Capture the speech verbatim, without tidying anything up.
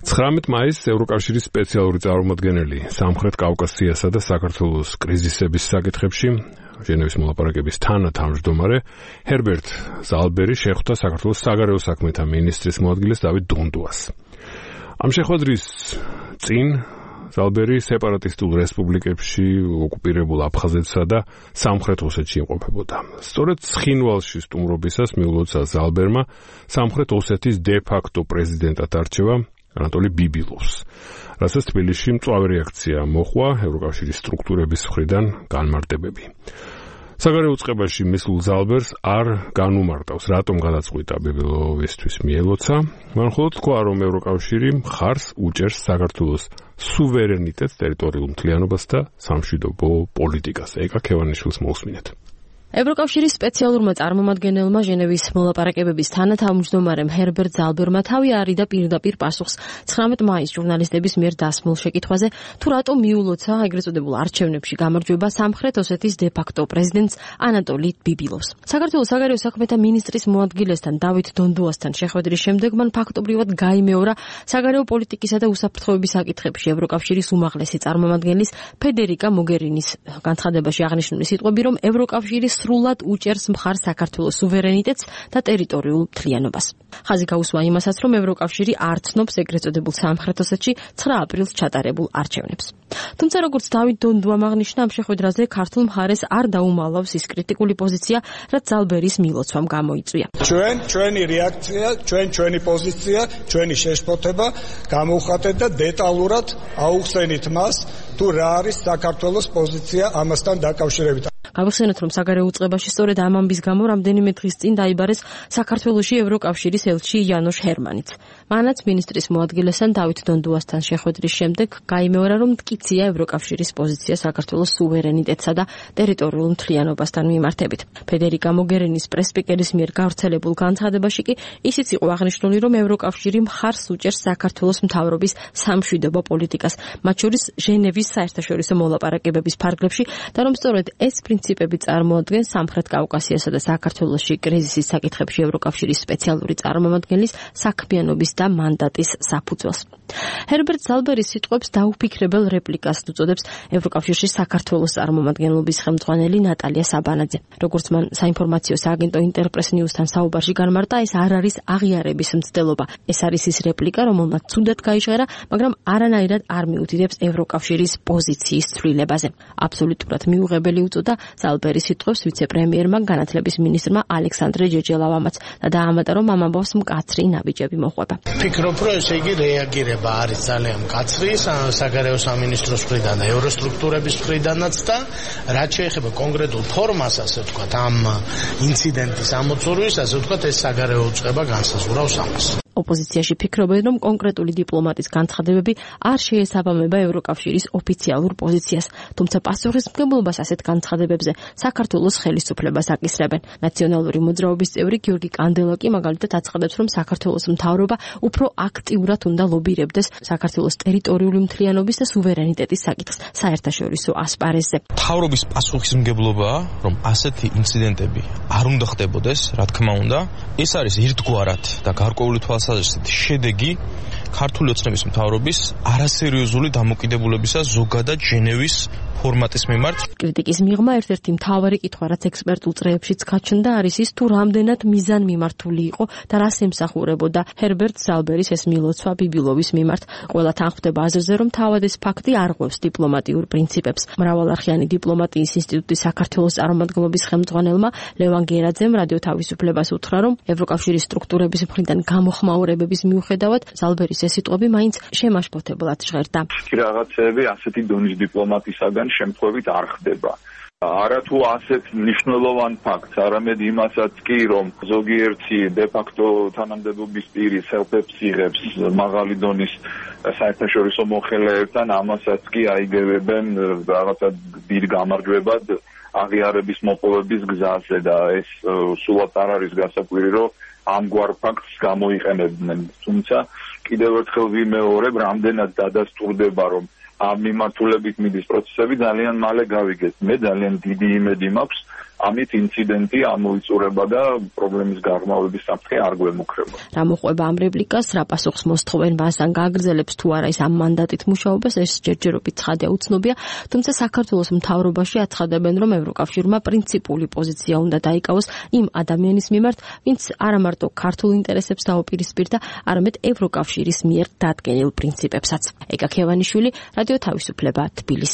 ცხრამეტ მაისს ევროკავშირის სპეციალური წარმომადგენელი სამხრეთ კავკასიასა და საქართველოს კრიზისების საკითხებში ჟენევის მოლაპარაკების თანათავმჯდომარე ჰერბერტ ზალბერი შეხვდა საქართველოს საგარეო საქმეთა მინისტრის მოადგილეს დავით დონდუას. ამ შეხვედრის წინ ზალბერი სეპარატისტულ რესპუბლიკებში ოკუპირებულ აფხაზეთსა და სამხრეთ ოსეთში იმყოფებოდა. სწორედ ცხინვალში სტუმრობისას მიულოცა ზალბერმა სამხრეთ ოსეთის დე-ფაქტო პრეზიდენტად არჩევა ანატოლი ბიბილოვს, რასაც თბილისში მწვავე რეაქცია მოჰყვა ევროკავშირის სტრუქტურების მხრიდან განმარტებები. საგარეო წყებაში მისულ ზალბერს არ განუმარტავს, რატომ გადაწყვიტა ბიბილოვისთვის მიელოცა, მაგრამ მხოლოდ თქვა, რომ ევროკავშირი მხარს უჭერს საქართველოს სუვერენიტეტს, ტერიტორიულ მთლიანობას და სამშვიდობო პოლიტიკას. ეკა ქევანიშვილს მოусმინეთ. ევროკავშირის სპეციალურმა წარმომადგენელმა ჟენევის მოლაპარაკებების თანათავმჯდომარემ ჰერბერტ ზალბერმა თავი არიდა პირდაპირ პასუხს ცხრამეტ მაისს ჟურნალისტების მიერ დასმულ შეკითხვაზე, თუ რატომ მიულოცა ეგრეთ წოდებულ არჩევნებში გამარჯვება სამხრეთ ოსეთის დე-ფაქტო პრეზიდენტს ანატოლი ბიბილოვს. საქართველოს საგარეო საქმეთა მინისტრის მოადგილესთან დავით დონდუასთან შეხვედრის შემდეგ მან ფაქტობრივად გაიმეორა საგარეო პოლიტიკისა და უსაფრთხოების საკითხებში ევროკავშირის უმაღლესი წარმომადგენლის ფედერიკა მოგერინის განცხადებაში აღნიშნული სიტყვები, რომ ევროკავშირის სრულად უჭერს მხარს საქართველოს სუვერენიტეტს და ტერიტორიულ მთლიანობას. ხაზი გაუსვა იმასაც, რომ ევროკავშირი არ ცნობს ეგრეთ წოდებულ სამხრეთ ოსეთში ცხრა აპრილს ჩატარებულ არჩევნებს. თუმცა როგორც დავით დონდუამ აღნიშნა, ამ შეხვედრაზე ქართულ მხარეს არ დაუმალავს ის კრიტიკული პოზიცია, რაც ზალბერის მილოცვამ გამოიწვია. ჩვენ ჩვენი რეაქცია, ჩვენ ჩვენი პოზიცია, ჩვენი შეშფოთება გამოვხატეთ და დეტალურად აუხსენით მას, თუ რა არის საქართველოს პოზიცია ამასთან დაკავშირებით. გავხსენოთ, რომ საგარეო უწყებაში სწორედ ამ ამბის გამო რამდენიმე დღის წინ დაიბარეს საქართველოში ევროკავშირის ელჩი იანოშ ჰერმანიც. მანაც მინისტრის მოადგილესთან დავით დონდუასთან შეხვედრის შემდეგ გაიმეორა, რომ მტკიცია ევროკავშირის პოზიცია საქართველოს სუვერენიტეტსა და ტერიტორიულ მთლიანობასთან მიმართებით. ფედერიკა მოგერინის პრესპიკერის მიერ გავრცელებულ განცხადებაში კი ისიც იყო აღნიშნული, რომ ევროკავშირი მხარს უჭერს საქართველოს მთავრობის სამშვიდობო პოლიტიკას, მათ შორის ჟენევის საერთაშორისო მოლაპარაკებების ფარგლებში და რომ სწორედ ეს პრინციპები წარმოადგენს სამხრეთ კავკასიასა და საქართველოში კრიზისის საკითხებში ევროკავშირის სპეციალური წარმომადგენლის საქმიანობის და მანდატის საფუძველს. ჰერბერტ ზალბერის სიტყვებს დაუფიქრებელ რეპლიკას უწოდებს ევროკავშირში საქართველოს წარმომადგენლობის ხელმძღვანელი ნატალია საბანაძე. როგორც მან საინფორმაციო სააგენტო ინტერპრეს ნიუსთან საუბარში განმარტა, ეს არ არის აღიარების მცდელობა. ეს არის ის რეპლიკა, რომელმაც ცუდად გაიჟღერა, მაგრამ არანაირად არ მიუთითებს ევროკავშირის პოზიციის ცვლილებაზე. აბსოლუტურად მიუღებელი უწოდა ზალბერის სიტყვებს ვიცე-პრემიერმა, განათლების მინისტრმა ალექსანდრე ჯეჯელავამაც და დაამატა, რომ ამ ამბავს მკაცრი ნაბიჯები მოყვება. ფიქრობ, რომ ესე იგი რეაგირება არის ძალიან მკაცრი საგარეო სამინისტროს მხრიდან და ევროსტრუქტურების მხრიდანაც და რაც შეეხება კონკრეტულ ფორმას, ასე ვთქვათ, ამ ინციდენტის ამოწურვის, ასე ვთქვათ, ეს საგარეო უწყება განსაზღვრავს ამას. ოპოზიციაში ფიქრობენ, რომ კონკრეტული დიპლომატის განცხადებები არ შეესაბამება ევროკავშირის ოფიციალურ პოზიციას, თუმცა პასუხისმგებლობას ასეთ განცხადებებზე საქართველოს ხელისუფლებას აკისრებენ. ნაციონალური მოძრაობის წევრი გიორგი კანდელა კი მაგალითად აცხადებს, რომ საქართველოს მთავრობა უფრო აქტიურად უნდა ლობირებდეს საქართველოს ტერიტორიული მთლიანობის და სუვერენიტეტის საკითხს საერთაშორისო ასპარეზზე. მთავრობის პასუხისმგებლობაა, რომ ასეთი ინციდენტები არ უნდა ხდებოდეს, რა თქმა უნდა. ეს არის ერთგვარად და გარკვეული თვალსაზრისით შედეგი ქართული ოცნების მთავრობის არასერიოზული დამოკიდებულებისა ზოგადად ჟენევის ფორმატის მიმართ. კრიტიკის მიღმა ერთ-ერთი მთავარი კითხვა, რაც ექსპერტულ წრეებშიც გაჩნდა, არის ის, თუ რამდენად მიზანმიმართული იყო და რას ემსახურებოდა ჰერბერტ ზალბერის ეს მილოცვა ბიბილოვის მიმართ. ყველა თანხმდება აზრზე, რომ თავად ეს ფაქტი არ ღვევს დიპლომატიურ პრინციპებს. მრავალარხიანი დიპლომატიის ინსტიტუტის საქართველოს წარმომადგენლობის ხელმძღვანელმა ლევან გერაძემ რადიო თავისუფლებას უთხრა, რომ ევროკავშირის სტრუქტურების მხრიდან გამოხმაურებების მიუხედავად ზალბერის ეს სიტყვები მაინც შემაშფოთებლად ჟღერდა. რაღაცები ასეთი დონის დიპლომატისაგან შემთხვევით არ ხდება. არა თუ ასეთ მნიშვნელოვან ფაქტს, არამედ იმასაც კი, რომ ზოგიერთი დე-ფაქტო თანამდებობის პირი სელფებს იღებს მაღალი დონის საერთაშორისო მოხელეებთან, ამასაც კი აიგებებენ რაღაცა დიდ გამარჯვებად აღიარების მოპოვების გზაზე და ეს სულაც არ არის გასაკვირი, რომ ამგვარ ფაქტს გამოიყენებდნენ. თუმცა კიდევ ერთხელ ვიმეორებ, რამდენად დადასტურდება, რომ ამ მიმართულებით მიდის პროცესები ძალიან მალე გავიგეთ. მე ძალიან დიდი იმედი მაქვს, ამით ინციდენტი ამოიწურება და პრობლემის გარღვევების საფრთხე არ გვემუქრება. რა მოყვება ამ რეპლიკას, რა პასუხს მოსთხოვენ მას ან გააგრძელებს თუ არა ის ამ მანდატით მუშაობას, ეს ჯერჯერობით ცხადია, უცნობია, თუმცა საქართველოს მთავრობაში აცხადებენ, რომ ევროკავშირმა პრინციპული პოზიცია უნდა დაიკავოს იმ ადამიანის მიმართ, ვინც არა მარტო ქართულ ინტერესებს დაუპირისპირდა, არამედ ევროკავშირის მიერ დადგენილ პრინციპებსაც. ეკა ქევანიშვილი, რადიო თავისუფლება, თბილისი.